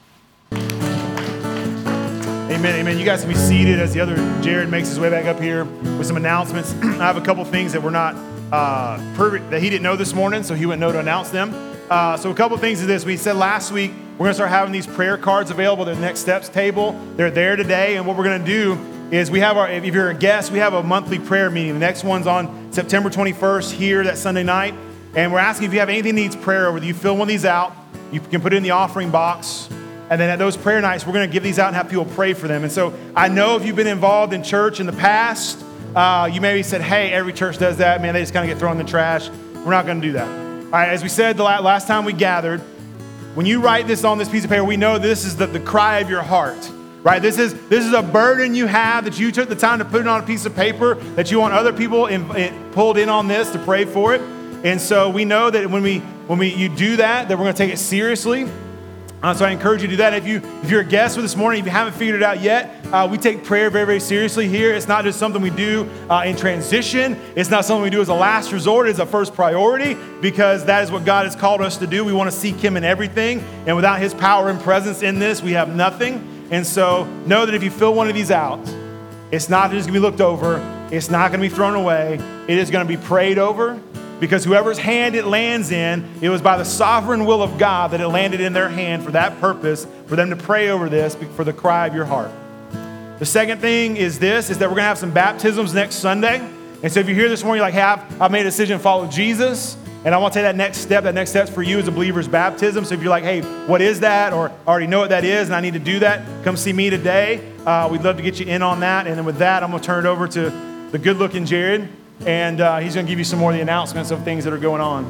Amen, amen. You guys can be seated as the other Jared makes his way back up here with some announcements. I have a couple things that we're not that he didn't know this morning, so he wouldn't know to announce them. So a couple things is this. We said last week we're going to start having these prayer cards available at the Next Steps table. They're there today, and what we're going to do is we have if you're a guest, we have a monthly prayer meeting. The next one's on September 21st here that Sunday night, and we're asking if you have anything that needs prayer over, you fill one of these out. You can put it in the offering box. And then at those prayer nights, we're going to give these out and have people pray for them. And so I know if you've been involved in church in the past, you maybe said, hey, every church does that. Man, they just kind of get thrown in the trash. We're not going to do that. All right, as we said the last time we gathered, when you write this on this piece of paper, we know this is the cry of your heart, right? This is a burden you have that you took the time to put it on a piece of paper, that you want other people pulled in on this to pray for it. And so we know that when you do that we're going to take it seriously. So I encourage you to do that. If you're a guest with this morning, if you haven't figured it out yet, we take prayer very, very seriously here. It's not just something we do in transition. It's not something we do as a last resort. It's a first priority because that is what God has called us to do. We want to seek him in everything. And without his power and presence in this, we have nothing. And so know that if you fill one of these out, it's not just going to be looked over. It's not going to be thrown away. It is going to be prayed over. Because whoever's hand it lands in, it was by the sovereign will of God that it landed in their hand for that purpose, for them to pray over this, for the cry of your heart. The second thing is that we're going to have some baptisms next Sunday. And so if you're here this morning, you're like, hey, I've made a decision to follow Jesus, and I want to take that next step. That next step's for you as a believer's baptism. So if you're like, hey, what is that? Or I already know what that is, and I need to do that, come see me today. We'd love to get you in on that. And then with that, I'm going to turn it over to the good-looking Jared. And he's going to give you some more of the announcements of things that are going on.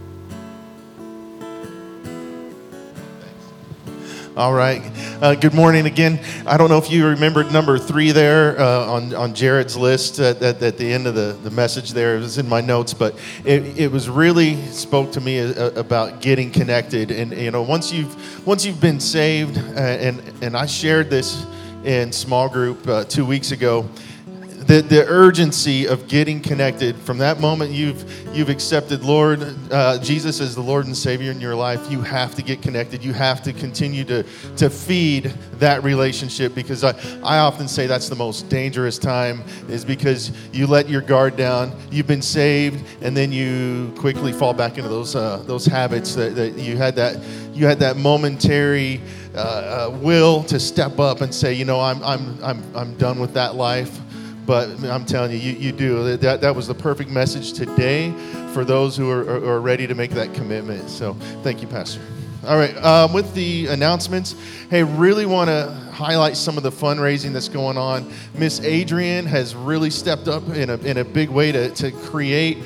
All right. Good morning again. I don't know if you remembered number 3 there on Jared's list at the end of the message there. It was in my notes, but it was really spoke to me about getting connected. And you know, once you've been saved, and I shared this in small group 2 weeks ago. The urgency of getting connected from that moment you've accepted Jesus as the Lord and Savior in your life. You have to get connected. You have to continue to feed that relationship, because I often say that's the most dangerous time, is because you let your guard down. You've been saved, and then you quickly fall back into those habits that you had that momentary will to step up and say, you know, I'm done with that life. But I'm telling you, you do. That was the perfect message today for those who are ready to make that commitment. So thank you, Pastor. All right, with the announcements, hey, really want to highlight some of the fundraising that's going on. Miss Adrian has really stepped up in a big way to create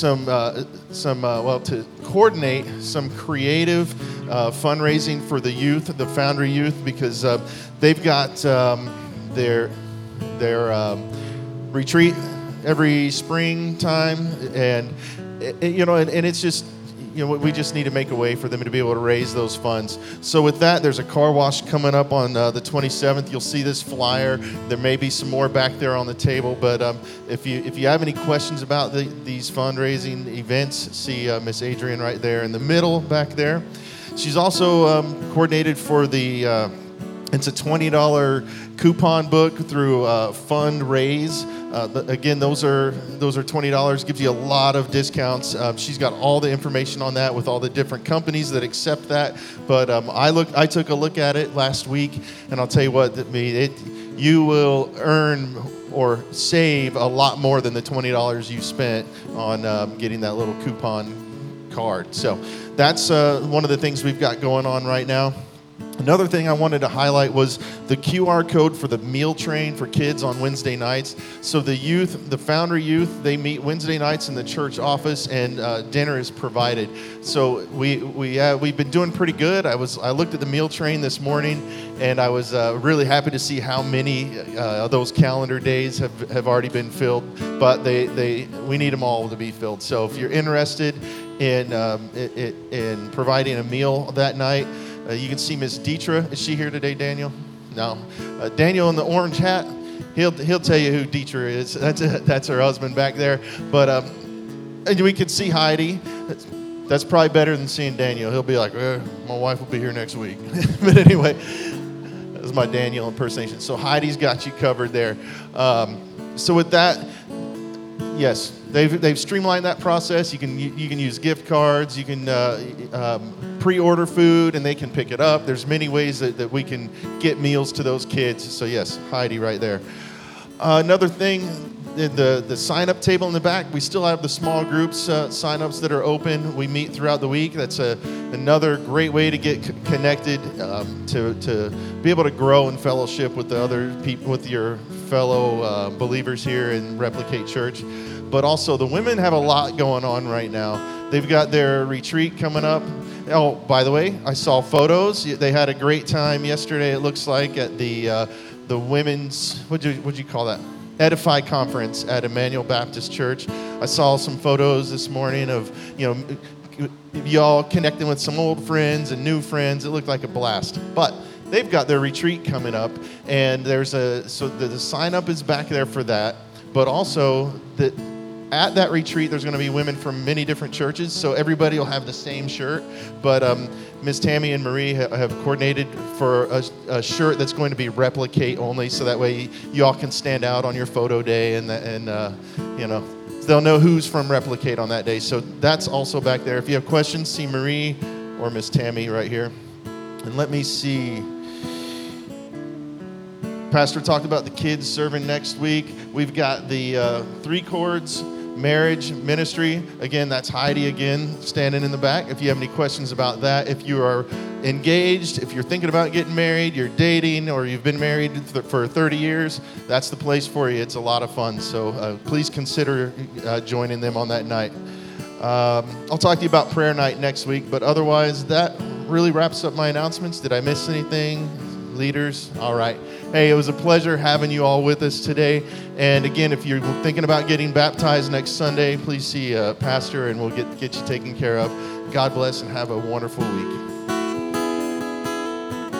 to coordinate some creative fundraising for the youth, the Foundry youth, because they've got their retreat every springtime, and it's just, we just need to make a way for them to be able to raise those funds. So with that, there's a car wash coming up on the 27th. You'll see this flyer. There may be some more back there on the table, but if you have any questions about these fundraising events, see Miss Adrian right there in the middle back there. She's also coordinated for the it's a $20 coupon book through Fundraise. Again, those are $20. Gives you a lot of discounts. She's got all the information on that with all the different companies that accept that. But I took a look at it last week, and I'll tell you what, you will earn or save a lot more than the $20 you spent on getting that little coupon card. So that's one of the things we've got going on right now. Another thing I wanted to highlight was the QR code for the meal train for kids on Wednesday nights. So the youth, the Foundry youth, they meet Wednesday nights in the church office, and dinner is provided. So we've been doing pretty good. I looked at the meal train this morning, and I was really happy to see how many of those calendar days have already been filled. But we need them all to be filled. So if you're interested in providing a meal that night, you can see Miss Deetra. Is she here today, Daniel? No. Daniel in the orange hat, he'll tell you who Deetra is. That's her husband back there. But and we can see Heidi. That's probably better than seeing Daniel. He'll be like, my wife will be here next week. But anyway, that's my Daniel impersonation. So Heidi's got you covered there. So with that, yes, they've streamlined that process. You can use gift cards. You can pre-order food, and they can pick it up. There's many ways that we can get meals to those kids. So yes, Heidi right there. Another thing, the sign-up table in the back, we still have the small groups sign-ups that are open. We meet throughout the week. That's another great way to get connected, to be able to grow in fellowship with the other people, with your fellow believers here in Replicate Church. But also, the women have a lot going on right now. They've got their retreat coming up. Oh, by the way, I saw photos. They had a great time yesterday, it looks like, at the women's, what'd you call that? Edify conference at Emmanuel Baptist Church. I saw some photos this morning of, y'all connecting with some old friends and new friends. It looked like a blast. But they've got their retreat coming up, and the sign up is back there for that. But also at that retreat, there's going to be women from many different churches, so everybody will have the same shirt. But Ms. Tammy and Marie have coordinated for a shirt that's going to be Replicate only, so that way you all can stand out on your photo day, and they'll know who's from Replicate on that day. So that's also back there. If you have questions, see Marie or Ms. Tammy right here. And let me see. Pastor talked about the kids serving next week. We've got the 3 Chords marriage ministry. Again, that's Heidi again, standing in the back. If you have any questions about that, if you are engaged, if you're thinking about getting married, you're dating, or you've been married for 30 years, that's the place for you. It's a lot of fun. So please consider joining them on that night. I'll talk to you about prayer night next week, but otherwise, that really wraps up my announcements. Did I miss anything? Leaders? All right. Hey, it was a pleasure having you all with us today. And again, if you're thinking about getting baptized next Sunday, please see Pastor, and we'll get you taken care of. God bless and have a wonderful week.